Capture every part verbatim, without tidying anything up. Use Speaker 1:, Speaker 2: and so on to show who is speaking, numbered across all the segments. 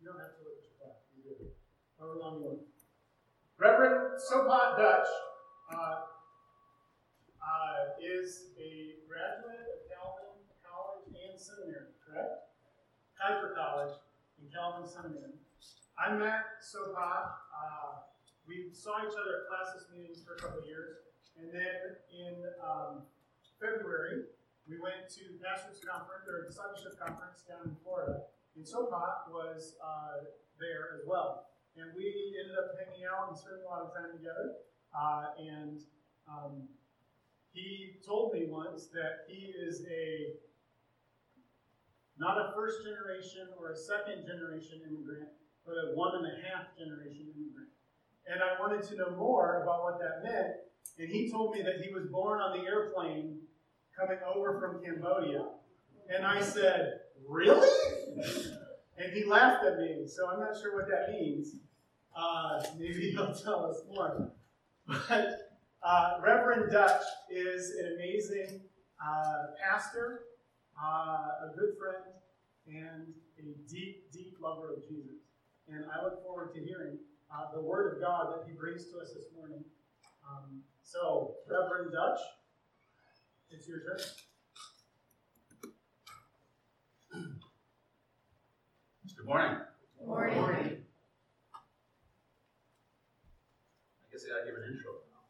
Speaker 1: don't have to look at your clock. You do. However long you want. Reverend Sopat Dutch uh, uh, is a graduate of Calvin College and Seminary, correct? Kuiper College and Calvin Seminary. I met Sopat. Uh, we saw each other at classes meetings for a couple of years. And then in um, February, we went to Pastors Conference, or Discipleship Conference down in Florida. And Sopat was uh, there as well. And we ended up hanging out and spending a lot of time together. Uh, and um, he told me once that he is a, not a first generation or a second generation immigrant, but a one and a half generation immigrant. And I wanted to know more about what that meant. And he told me that he was born on the airplane coming over from Cambodia. And I said, really? And he laughed at me, so I'm not sure what that means. Uh, maybe he'll tell us more. But uh, Reverend Dutch is an amazing uh, pastor, uh, a good friend, and a deep, deep lover of Jesus. And I look forward to hearing uh, the Word of God that he brings to us this morning. Um, so, Reverend Dutch, it's your turn.
Speaker 2: Good morning.
Speaker 3: Good morning. Good morning.
Speaker 2: I guess I gotta give an intro now.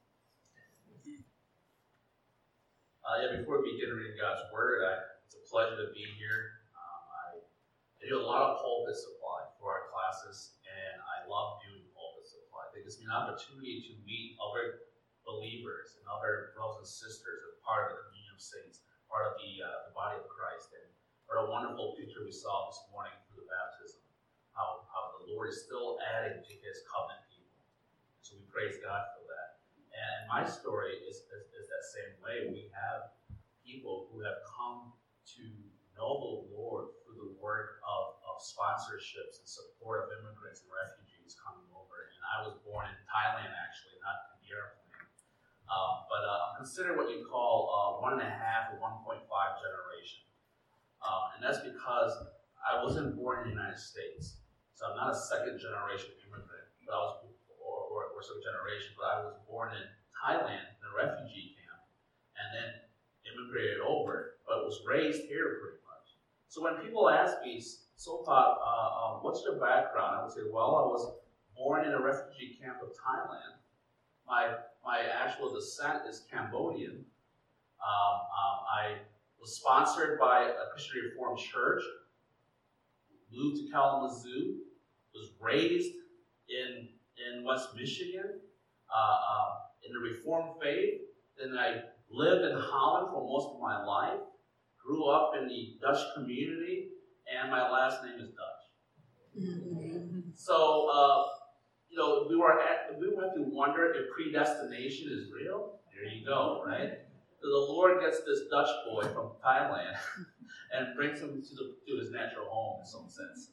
Speaker 2: Uh, yeah, before we begin reading God's Word, I, it's a pleasure to be here. Um, I, I do a lot of pulpit supply for our classes, and I love doing pulpit supply. It gives me an opportunity to meet other believers and other brothers and sisters as part of the communion of saints, part of the, uh, the body of Christ. And what a wonderful picture we saw this morning through the baptism, how, how the Lord is still adding to his covenant people. So we praise God for that. And my story is, is, is that same way. We have people who have come to know the Lord through the work of, of sponsorships and support of immigrants and refugees coming over. And I was born in Thailand, actually, not in the airplane. Um, but uh, I'm considered what you call uh, one and a half or one point five generation. Uh, and that's because I wasn't born in the United States. So I'm not a second generation immigrant, but I was, or, or, or second generation, but I was born in Thailand in a refugee camp and then immigrated over, but was raised here pretty much. So when people ask me, Sopat, uh, uh, what's your background? I would say, well, I was born in a refugee camp of Thailand. My my actual descent is Cambodian. Um, um, I was sponsored by a Christian Reformed church, moved to Kalamazoo, was raised in, in West Michigan uh, uh, in the Reformed faith. Then I lived in Holland for most of my life, grew up in the Dutch community, and my last name is Dutch. So, uh, you know, we were at, we have to wonder if predestination is real. There you go, right? So the Lord gets this Dutch boy from Thailand and brings him to, the, to his natural home in some sense.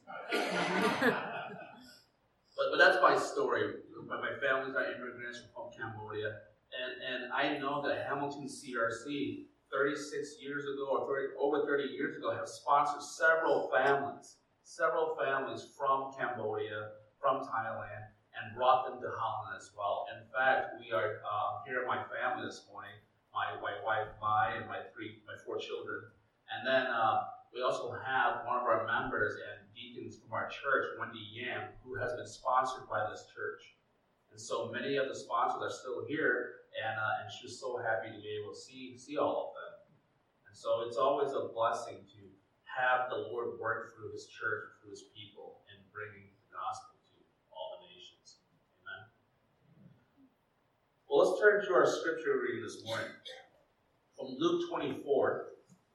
Speaker 2: but but that's my story. My, my family's are immigrants from Cambodia, and and I know that Hamilton C R C thirty-six years ago or thirty, over thirty years ago have sponsored several families, several families from Cambodia, from Thailand, and brought them to Holland as well. In fact, we are uh, here at my family this morning, my, my wife Mai and my three, my four children, and then uh, we also have one of our members and deacons from our church, Wendy Yam, who has been sponsored by this church. And so many of the sponsors are still here, and uh, and she was so happy to be able to see see all of them. And so it's always a blessing to have the Lord work through his church, through his people, in bringing the gospel to all the nations. Amen. Well, let's turn to our scripture reading this morning from Luke twenty-four.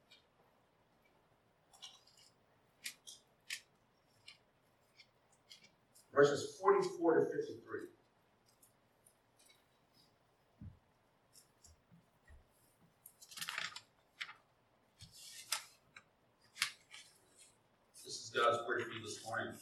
Speaker 2: Verses forty-four to fifty-three. This is God's word for you this morning.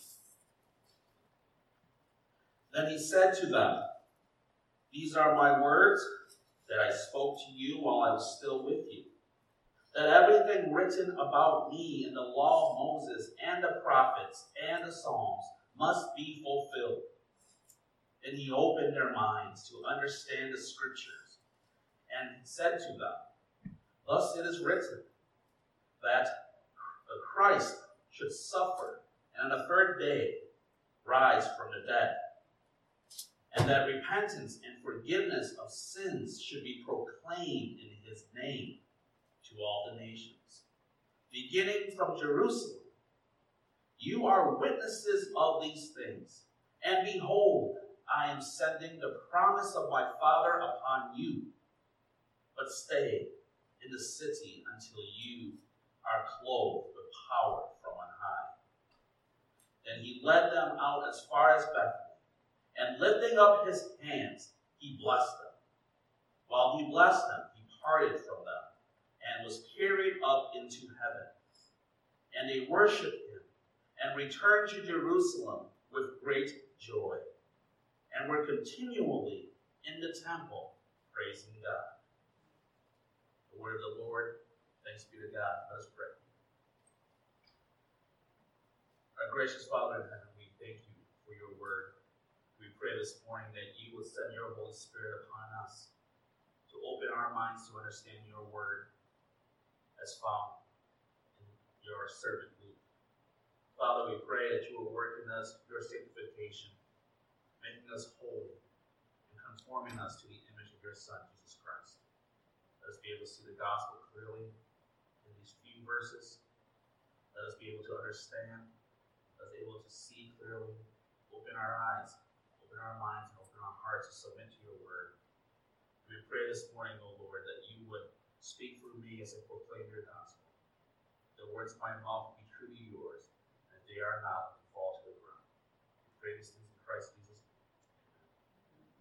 Speaker 2: Then he said to them, "These are my words that I spoke to you while I was still with you, that everything written about me in the law of Moses and the prophets and the Psalms must be fulfilled. And he opened their minds to understand the scriptures, and said to them, thus it is written, that the Christ should suffer, and on the third day rise from the dead, and that repentance and forgiveness of sins should be proclaimed in his name to all the nations, beginning from Jerusalem. You are witnesses of these things, and behold, I am sending the promise of my Father upon you. But stay in the city until you are clothed with power from on high. Then he led them out as far as Bethany, and lifting up his hands, he blessed them. While he blessed them, he parted from them, and was carried up into heaven. And they worshipped him, and returned to Jerusalem with great joy, and were continually in the temple praising God. The word of the Lord. Thanks be to God. Let us pray. Our gracious Father in heaven, we thank you for your word. We pray this morning that you would send your Holy Spirit upon us to open our minds to understand your word as found in your servant Luke. Father, we pray that you will work in us your sanctification, making us holy and conforming us to the image of your Son, Jesus Christ. Let us be able to see the gospel clearly in these few verses. Let us be able to understand. Let us be able to see clearly. Open our eyes, open our minds, and open our hearts to submit to your word. We pray this morning, O Lord, that you would speak through me as I proclaim your gospel. The words of my mouth be true to yours, and if they are not, they fall to the ground. We pray these things in Christ Jesus' name.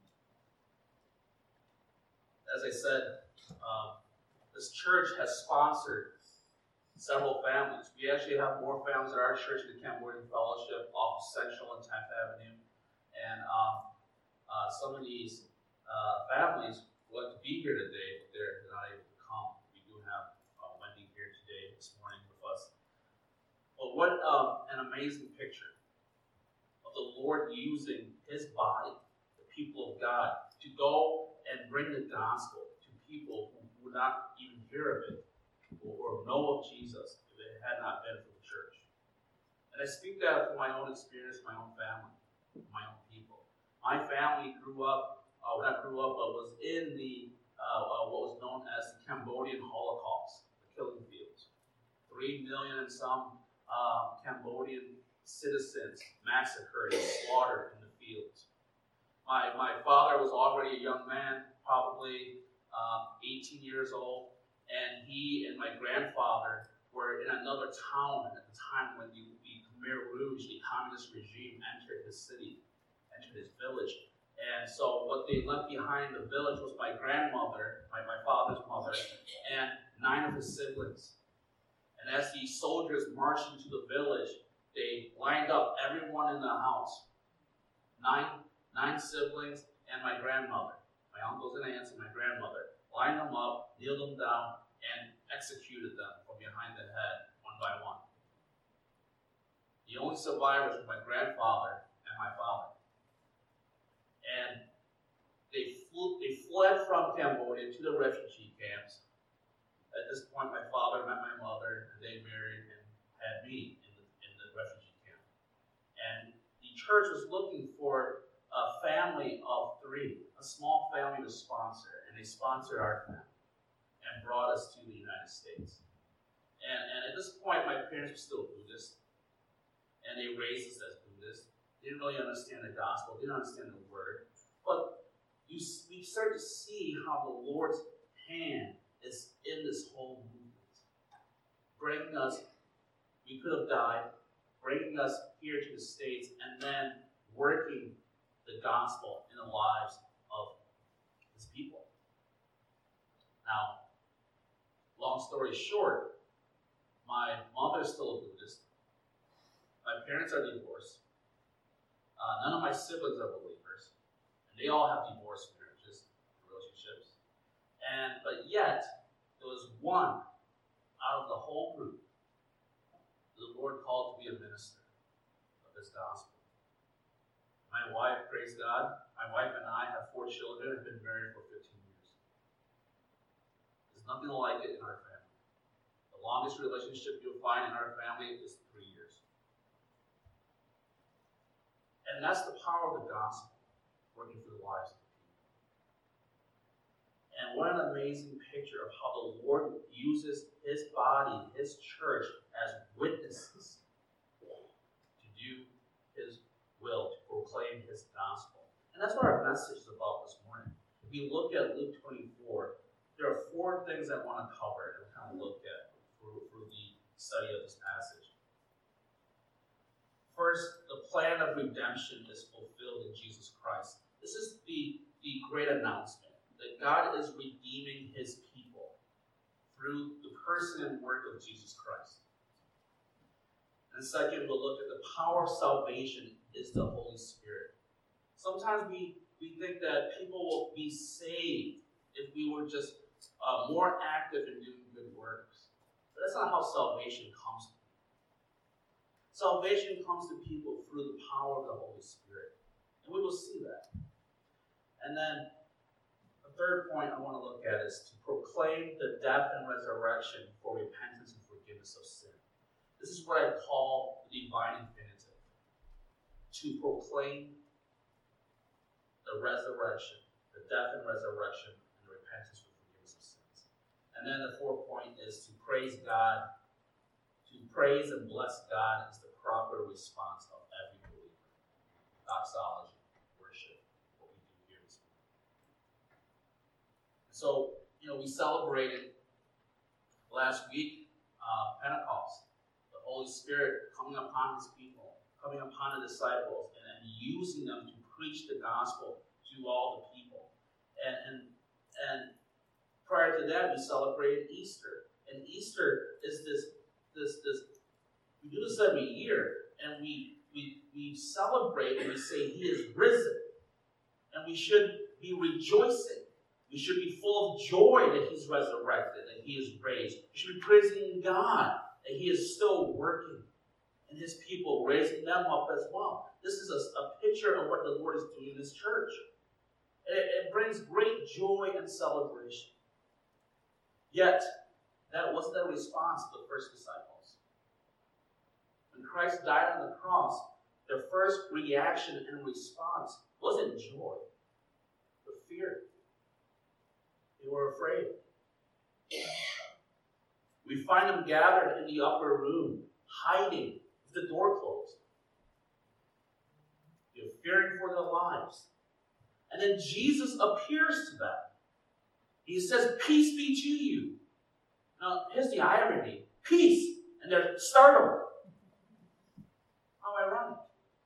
Speaker 2: As I said, um, this church has sponsored several families. We actually have more families at our church, the Cambodian Fellowship, off of Central and tenth Avenue. And um, uh, some of these uh, families would like to be here today, but they're not able to come. We do have uh, Wendy here today, this morning with us. But what um, an amazing picture of the Lord using his body, the people of God, to go and bring the gospel to people who would not even hear of it or, or know of Jesus if it had not been for the church. And I speak that from my own experience, my own family, my own people. My family grew up, uh, when I grew up, uh, was in the uh, uh, what was known as the Cambodian Holocaust, the killing fields. Three million and some uh, Cambodian citizens massacred and slaughtered in the fields. My, my father was already a young man, probably um, eighteen years old, and he and my grandfather were in another town at the time when the, the Khmer Rouge, the communist regime, entered his city, entered his village. And so what they left behind the village was my grandmother, my, my father's mother, and nine of his siblings. And as the soldiers marched into the village, they lined up everyone in the house. Nine, nine siblings and my grandmother. My uncles and aunts and my grandmother. Lined them up, kneeled them down, and executed them from behind the head, one by one. The only survivors were my grandfather and my father. And they, flew, they fled from Cambodia to the refugee camps. At this point, my father met my mother, and they married and had me in the, in the refugee camp. And the church was looking for a family of three, a small family to sponsor, and they sponsored our family and brought us to the United States. And, and at this point, my parents were still Buddhist, and they raised us as Buddhists. They didn't really understand the gospel, didn't understand the word. But you, we start to see how the Lord's hand is in this whole movement. Bringing us, we could have died, bringing us here to the States, and then working the gospel in the lives of his people. Now, long story short, my mother's still a Buddhist. My parents are divorced. Uh, none of my siblings are believers. And they all have divorced marriages and relationships. And but yet, there was one out of the whole group the Lord called to be a minister of his gospel. My wife, praise God, my wife and I have four children and have been married for fifteen years. There's nothing like it in our family. The longest relationship you'll find in our family is three years. And that's the power of the gospel working through the lives of the people. And what an amazing picture of how the Lord uses his body, his church, as witnesses to do his will, to proclaim his gospel. And that's what our message is about this morning. If you look at Luke twenty-four, there are four things I want to cover and kind of look at through, through the study of this passage. First, the plan of redemption is fulfilled in Jesus Christ. This is the, the great announcement that God is redeeming his people through the person and work of Jesus Christ. And second, we'll look at the power of salvation is the Holy Spirit. Sometimes we, we think that people will be saved if we were just uh, more active in doing good works. But that's not how salvation comes to people. Salvation comes to people through the power of the Holy Spirit. And we will see that. And then the third point I want to look at is to proclaim the death and resurrection for repentance and forgiveness of sin. This is what I call the divine infinitive. To proclaim the resurrection, the death and resurrection, and the repentance for forgiveness of sins. And then the fourth point is to praise God. To praise and bless God is the proper response of every believer. Doxology, worship, what we do here this morning. So, you know, we celebrated last week uh, Pentecost. The Holy Spirit coming upon his people, coming upon the disciples, and, and using them to preach the gospel to all the people. And, and, and prior to that, we celebrated Easter. And Easter is this, this, this, we do this every year, and we, we, we celebrate and we say he is risen. And we should be rejoicing. We should be full of joy that he's resurrected, that he is raised. We should be praising God that he is still working and his people, raising them up as well. This is a, a picture of what the Lord is doing in his church. And it, it brings great joy and celebration. Yet, that wasn't the response of the first disciples. When Christ died on the cross, their first reaction and response wasn't joy, but fear. They were afraid. We find them gathered in the upper room, hiding with the door closed. They're fearing for their lives. And then Jesus appears to them. He says, peace be to you. Now, here's the irony. Peace. And they're startled. How ironic.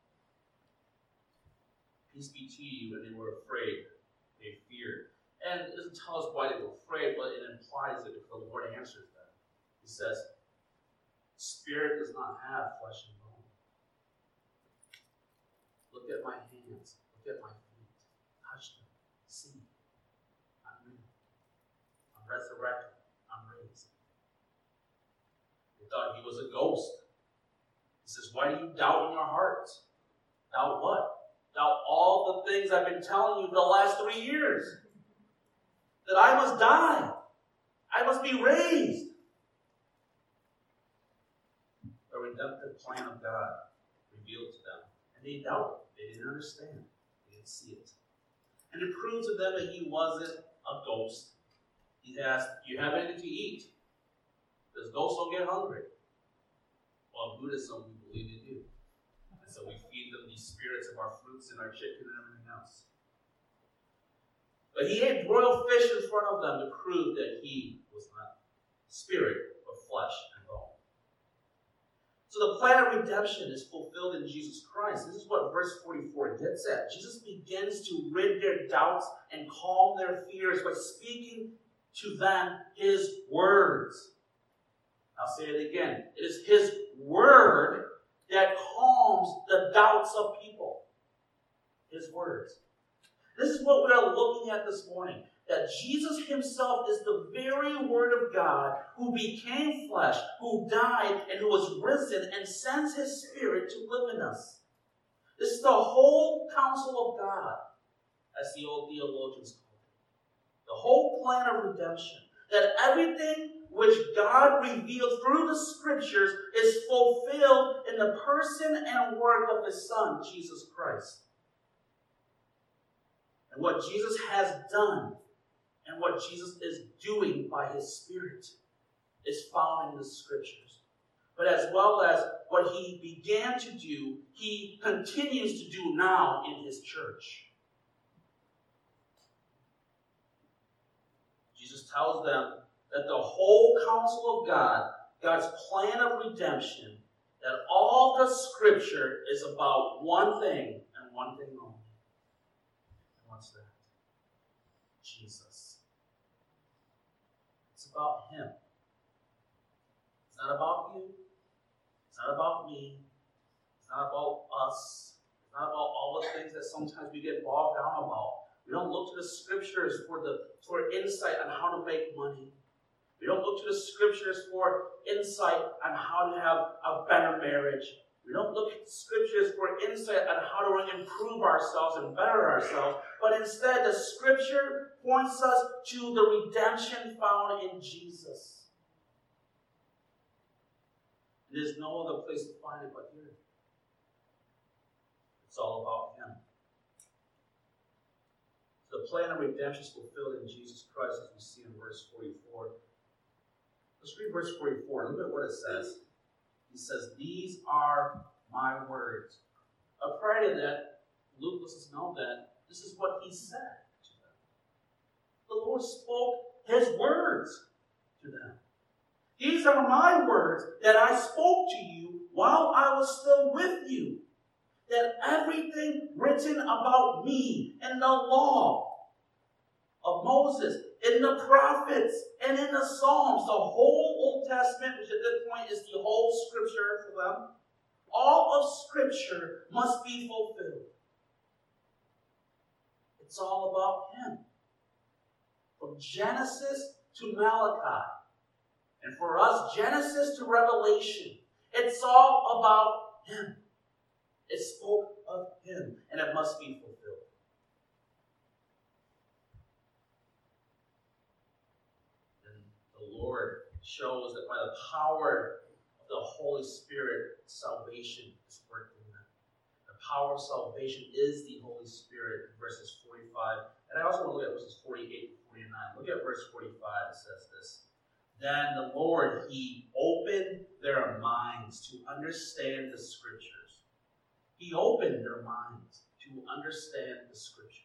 Speaker 2: Peace be to you. And they were afraid. They feared. And it doesn't tell us why they were afraid, but it implies that if the Lord answers them, he says, spirit does not have flesh and bone. Look at my hands. Look at my feet. Touch them. See. I'm real. I'm resurrected. I'm raised. They thought he was a ghost. He says, why do you doubt in your hearts? Doubt what? Doubt all the things I've been telling you for the last three years. That I must die. I must be raised. The redemptive plan of God revealed to them. And they doubted. They didn't understand. They didn't see it. And it proved to them that he wasn't a ghost. He asked, do you have anything to eat? Does ghosts don't get hungry? Well, in Buddhism, we believe they do. And so we feed them these spirits of our fruits and our chicken and everything else. But he ate broiled fish in front of them to prove that he was not spirit, but flesh and bone. So the plan of redemption is fulfilled in Jesus Christ. This is what verse forty-four gets at. Jesus begins to rid their doubts and calm their fears by speaking to them his words. I'll say it again. It is his word that calms the doubts of people. His words. This is what we are looking at this morning. That Jesus himself is the very Word of God who became flesh, who died, and who was risen and sends his Spirit to live in us. This is the whole counsel of God, as the old theologians call it. The whole plan of redemption. That everything which God revealed through the Scriptures is fulfilled in the person and work of His Son, Jesus Christ. And what Jesus has done and what Jesus is doing by His Spirit is found in the Scriptures. But as well as what He began to do, He continues to do now in His church. Jesus tells them that the whole counsel of God, God's plan of redemption, that all the Scripture is about one thing and one thing only. And what's that? Jesus. It's about Him. It's not about you. It's not about me. It's not about us. It's not about all the things that sometimes we get bogged down about. We don't look to the Scriptures for the for insight on how to make money. We don't look to the Scriptures for insight on how to have a better marriage. We don't look at the Scriptures for insight on how to improve ourselves and better ourselves. But instead, the Scripture points us to the redemption found in Jesus. There's no other place to find it but here. It's all about Him. The plan of redemption is fulfilled in Jesus Christ, as we see in verse forty-four. Let's read verse forty-four. Look at what it says. He says, "These are my words." Uh, prior to that, Luke lets us know that this is what He said to them. The Lord spoke His words to them. "These are my words that I spoke to you while I was still with you. That everything written about me in the law of Moses, in the prophets, and in the Psalms," the whole Old Testament, which at this point is the whole Scripture for them, all of Scripture must be fulfilled. It's all about Him. From Genesis to Malachi. And for us, Genesis to Revelation. It's all about Him. It spoke of Him, and it must be fulfilled. And the Lord shows that by the power of the Holy Spirit, salvation is worked in them. The power of salvation is the Holy Spirit, verses forty-five. And I also want to look at verses forty-eight and forty-nine. Look at verse forty-five. It says this. "Then the Lord, He opened their minds to understand the Scriptures." He opened their minds to understand the Scriptures.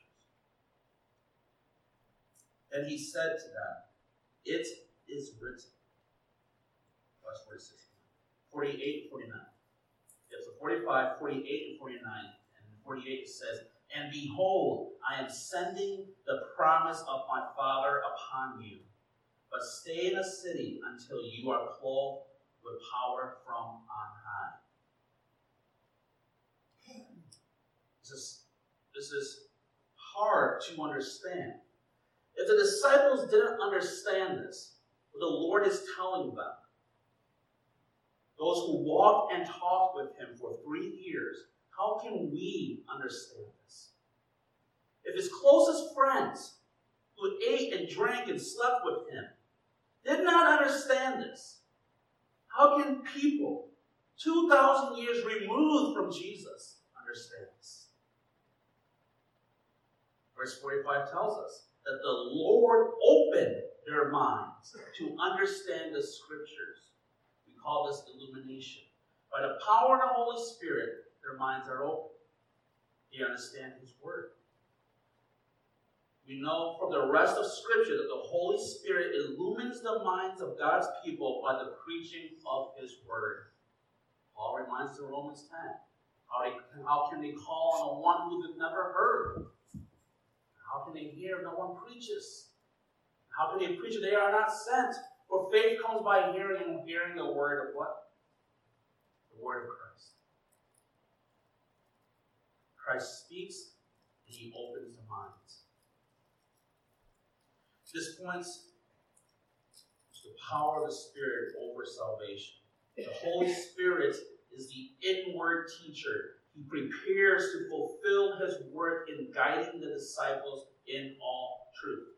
Speaker 2: And He said to them, "It is written." Verse forty-six, forty-eight, forty-nine. Yeah, so forty-five, forty-eight, and forty-nine. And forty-eight says, "And behold, I am sending the promise of my Father upon you. But stay in the city until you are clothed with power from on high." This is, this is hard to understand. If the disciples didn't understand this, what the Lord is telling them, those who walked and talked with Him for three years, how can we understand this? If His closest friends, who ate and drank and slept with Him, did not understand this, how can people two thousand years removed from Jesus understand this? Verse forty-five tells us that the Lord opened their minds to understand the Scriptures. We call this illumination. By the power of the Holy Spirit, their minds are open. They understand His Word. We know from the rest of Scripture that the Holy Spirit illumines the minds of God's people by the preaching of His Word. Paul reminds us in Romans ten. How, they, how can they call on the one who they've never heard? How can they hear if no one preaches? How can they preach if they are not sent? For faith comes by hearing, and hearing the word of what? The word of Christ. Christ speaks, and He opens the minds. This points to the power of the Spirit over salvation. The Holy Spirit is the inward teacher. He prepares to fulfill his work in guiding the disciples in all truth.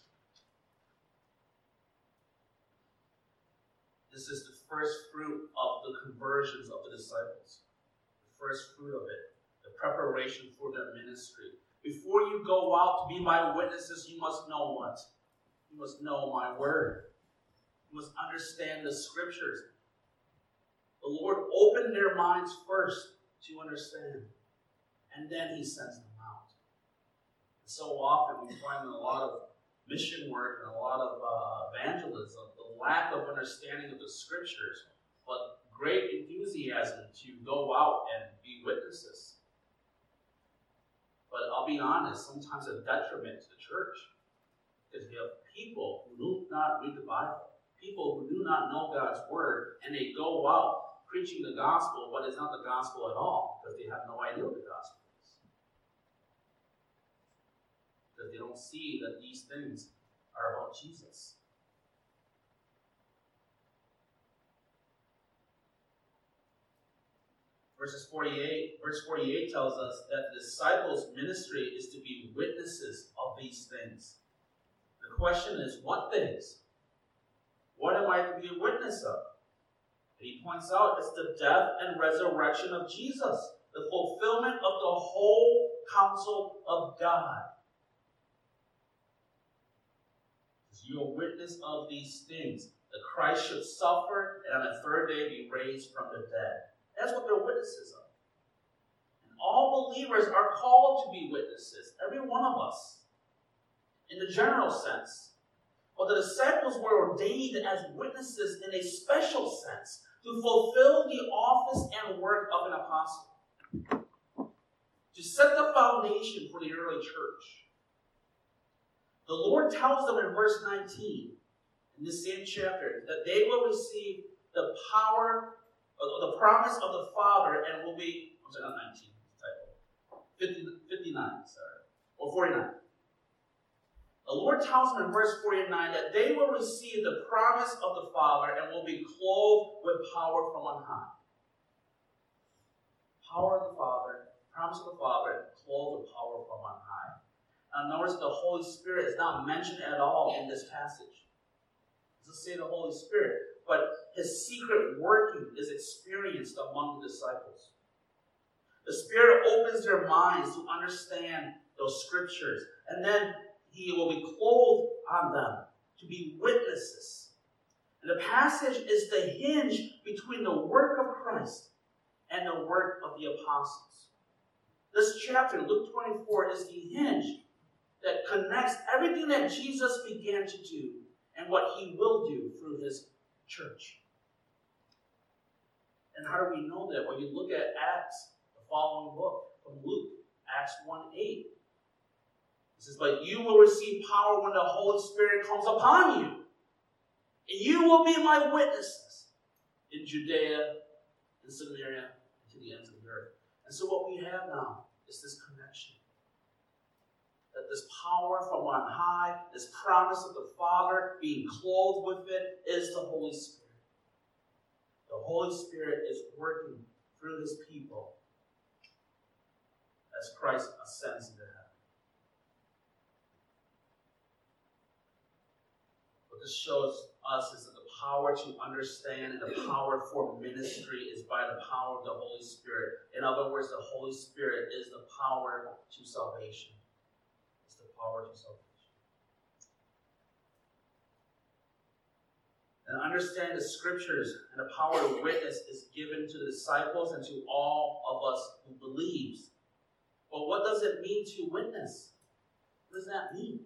Speaker 2: This is the first fruit of the conversions of the disciples. The first fruit of it. The preparation for their ministry. Before you go out to be my witnesses, you must know what? You must know my word. You must understand the scriptures. The Lord opened their minds first to understand. And then he sends them out. And so often we find in a lot of mission work and a lot of uh, evangelism, the lack of understanding of the scriptures, but great enthusiasm to go out and be witnesses. But I'll be honest, sometimes a detriment to the church. Because you have people who do not read the Bible, people who do not know God's word, and they go out preaching the gospel, but it's not the gospel at all, because they have no idea what the gospel is. Because they don't see that these things are about Jesus. Verses forty-eight, verse forty-eight tells us that the disciples' ministry is to be witnesses of these things. The question is, what things? What am I to be a witness of? And he points out it's the death and resurrection of Jesus, the fulfillment of the whole counsel of God. As you are a witness of these things, that Christ should suffer and on the third day be raised from the dead. That's what they're witnesses of. And all believers are called to be witnesses, every one of us, in the general sense. But the disciples were ordained as witnesses in a special sense to fulfill the office and work of an apostle, to set the foundation for the early church. The Lord tells them in verse nineteen, in this same chapter, that they will receive the power, or the promise of the Father, and will be, I'm sorry, not nineteen, typo, fifty-nine, sorry, or forty-nine. The Lord tells them in verse forty-nine that they will receive the promise of the Father and will be clothed with power from on high. Power of the Father, promise of the Father, and clothed with power from on high. Now notice the Holy Spirit is not mentioned at all in this passage. It doesn't say the Holy Spirit, but his secret working is experienced among the disciples. The Spirit opens their minds to understand those scriptures, and then he will be clothed on them to be witnesses. And the passage is the hinge between the work of Christ and the work of the apostles. This chapter, Luke twenty-four, is the hinge that connects everything that Jesus began to do and what he will do through his church. And how do we know that? Well, you look at Acts, the following book from Luke, Acts one eight. It says, but you will receive power when the Holy Spirit comes upon you. And you will be my witnesses in Judea, in Samaria, and to the ends of the earth. And so what we have now is this connection. That this power from on high, this promise of the Father, being clothed with it, is the Holy Spirit. The Holy Spirit is working through his people as Christ ascends into heaven. What this shows us is that the power to understand and the power for ministry is by the power of the Holy Spirit. In other words, the Holy Spirit is the power to salvation. It's the power to salvation. And understand the scriptures and the power to witness is given to the disciples and to all of us who believes. But what does it mean to witness? What does that mean?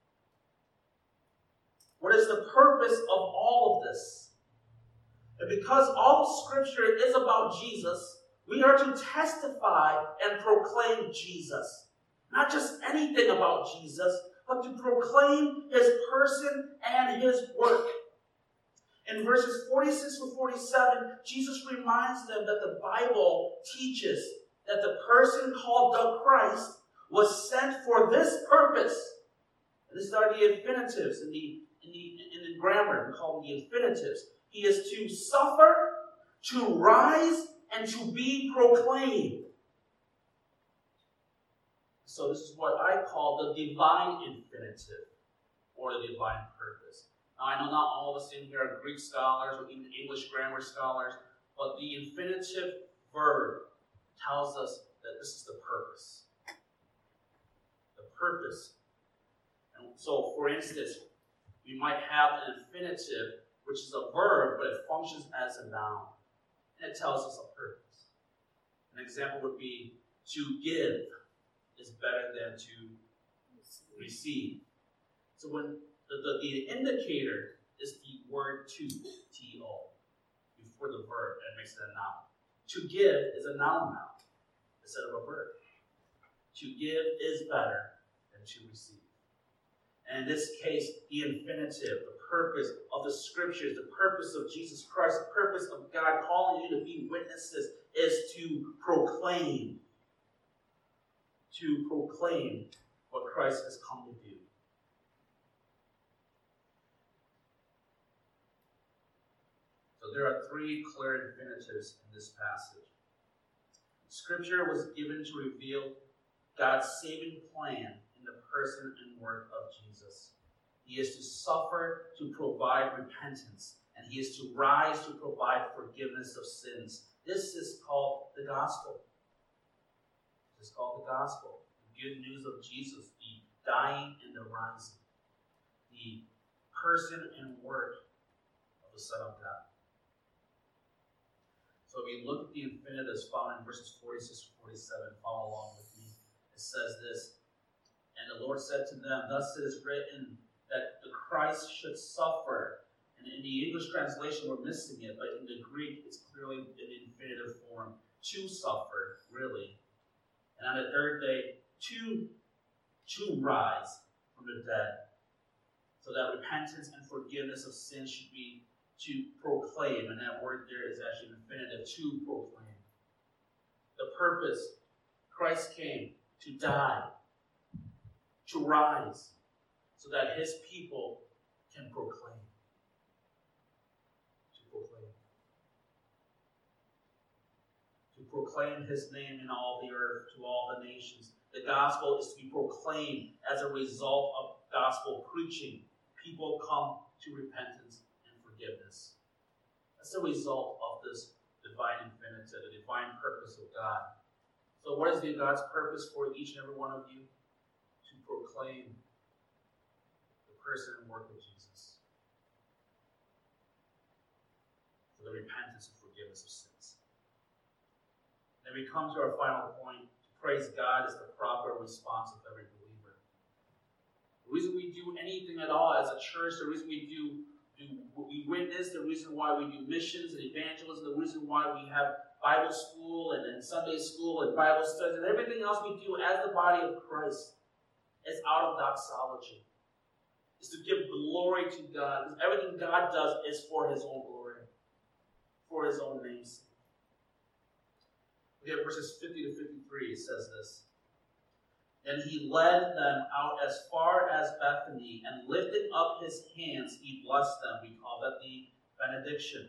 Speaker 2: What is the purpose of all of this? And because all Scripture is about Jesus, we are to testify and proclaim Jesus. Not just anything about Jesus, but to proclaim his person and his work. In verses forty-six to forty-seven, Jesus reminds them that the Bible teaches that the person called the Christ was sent for this purpose. And these are the infinitives in the In the, in the grammar, we call them the infinitives. He is to suffer, to rise, and to be proclaimed. So this is what I call the divine infinitive, or the divine purpose. Now, I know not all of us in here are Greek scholars or even English grammar scholars, but the infinitive verb tells us that this is the purpose. The purpose. And so, for instance, we might have an infinitive, which is a verb, but it functions as a noun. And it tells us a purpose. An example would be, to give is better than to receive. So when the, the, the indicator is the word to, T O, before the verb, and it makes it a noun. To give is a noun now, instead of a verb. To give is better than to receive. And in this case, the infinitive, the purpose of the scriptures, the purpose of Jesus Christ, the purpose of God calling you to be witnesses is to proclaim. To proclaim what Christ has come to do. So there are three clear infinitives in this passage. Scripture was given to reveal God's saving plan in the person and work of Jesus. He is to suffer to provide repentance, and he is to rise to provide forgiveness of sins. This is called the gospel. This is called the gospel. The good news of Jesus, the dying and the rising. The person and work of the Son of God. So if you look at the infinitives found in verses forty-six to forty-seven, follow along with me. It says this, and the Lord said to them, thus it is written that the Christ should suffer. And in the English translation, we're missing it, but in the Greek, it's clearly in infinitive form. To suffer, really. And on the third day, to, to rise from the dead. So that repentance and forgiveness of sin should be to proclaim. And that word there is actually an infinitive, to proclaim. The purpose, Christ came to die, to rise, so that his people can proclaim. To proclaim. To proclaim his name in all the earth, to all the nations. The gospel is to be proclaimed as a result of gospel preaching. People come to repentance and forgiveness. That's the result of this divine infinitive, the divine purpose of God. So what is the God's purpose for each and every one of you? To proclaim the person and work of Jesus. For the repentance and forgiveness of sins. Then we come to our final point. To praise God is the proper response of every believer. The reason we do anything at all as a church, the reason we do, do we witness, the reason why we do missions and evangelism, the reason why we have Bible school and, and Sunday school and Bible studies and everything else we do as the body of Christ is out of doxology. It's to give glory to God. Everything God does is for his own glory, for his own name's sake. Look at verses fifty to fifty-three. It says this. And he led them out as far as Bethany, and lifting up his hands, he blessed them. We call that the benediction.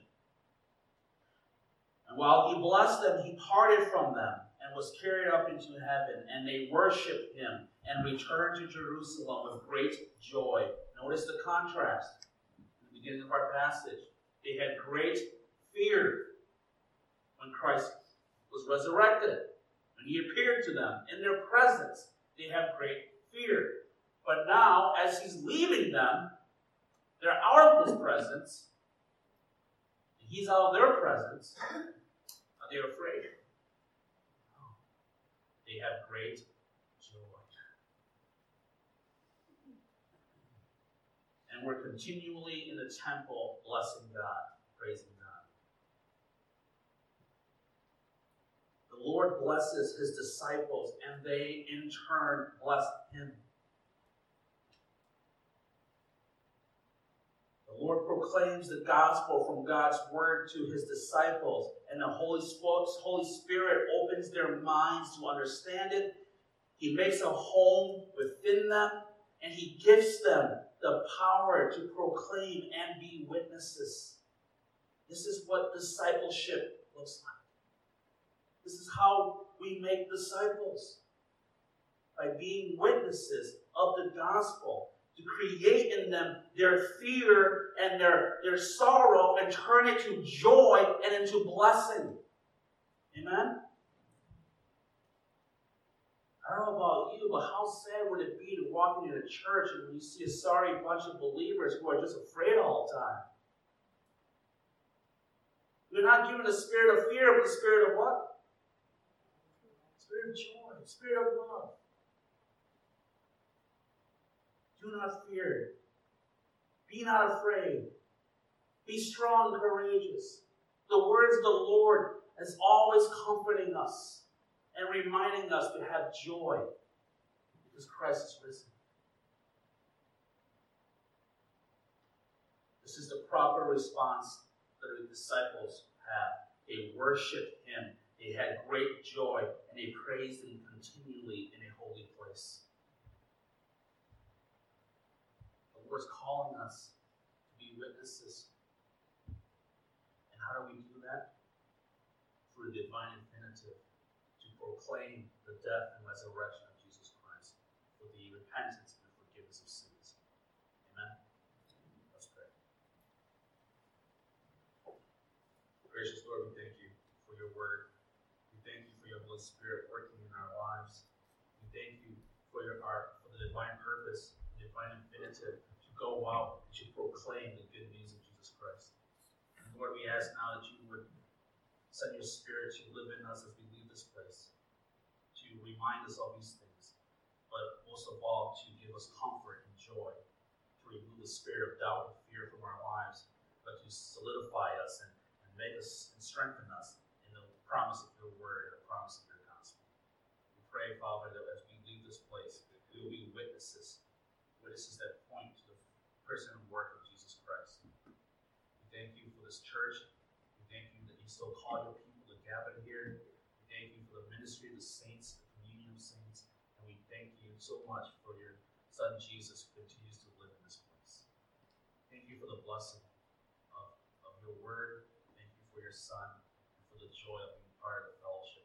Speaker 2: And while he blessed them, he parted from them and was carried up into heaven. And they worshipped him and returned to Jerusalem with great joy. Notice the contrast in the beginning of our passage. They had great fear when Christ was resurrected. When he appeared to them in their presence, they have great fear. But now, as he's leaving them, they're out of his presence. And he's out of their presence. Are they afraid? No. They have great joy. And we're continually in the temple blessing God, praising God. The Lord blesses his disciples, and they in turn bless him. The Lord proclaims the gospel from God's word to his disciples, and the Holy Spirit opens their minds to understand it. He makes a home within them, and he gives them the power to proclaim and be witnesses. This is what discipleship looks like. This is how we make disciples. by being witnesses of the gospel, to create in them their fear and their, their sorrow and turn it to joy and into blessing. Amen? I don't know about you, but how sad would it be to walk into a church and when you see a sorry bunch of believers who are just afraid all the time? You're not given a spirit of fear, but a spirit of what? Spirit of joy, spirit of love. Do not fear. Be not afraid. Be strong and courageous. The words of the Lord is always comforting us and reminding us to have joy because Christ is risen. This is the proper response that the disciples had. They worshiped Him. They had great joy, and they praised Him continually in a holy place. The Lord's calling us to be witnesses. And how do we do that? Through the divine infinitive, to proclaim the death and resurrection of Jesus Christ, for the repentance and the forgiveness of sins. Amen? Let's pray. Gracious Lord, we thank you for your word. We thank you for your Holy Spirit working in our lives. We thank you for your art, for the divine purpose, the divine infinitive, to go out and to proclaim the good news of Jesus Christ. And Lord, we ask now that you would send your Spirit to live in us as we leave this place, to remind us of these things, but most of all, to give us comfort and joy, to remove the spirit of doubt and fear from our lives, but to solidify us and, and make us and strengthen us in the promise of your word, the promise of your gospel. We pray, Father, that as we leave this place, we will be witnesses, witnesses that point to the person and work of Jesus Christ. We thank you for this church. We thank you that you still call your people to gather here. We thank you for the ministry of the saints, the communion of saints, and we thank you so much for your Son Jesus who continues to live in this place. Thank you for the blessing of, of your word. Thank you for your Son and for the joy of being part of the fellowship.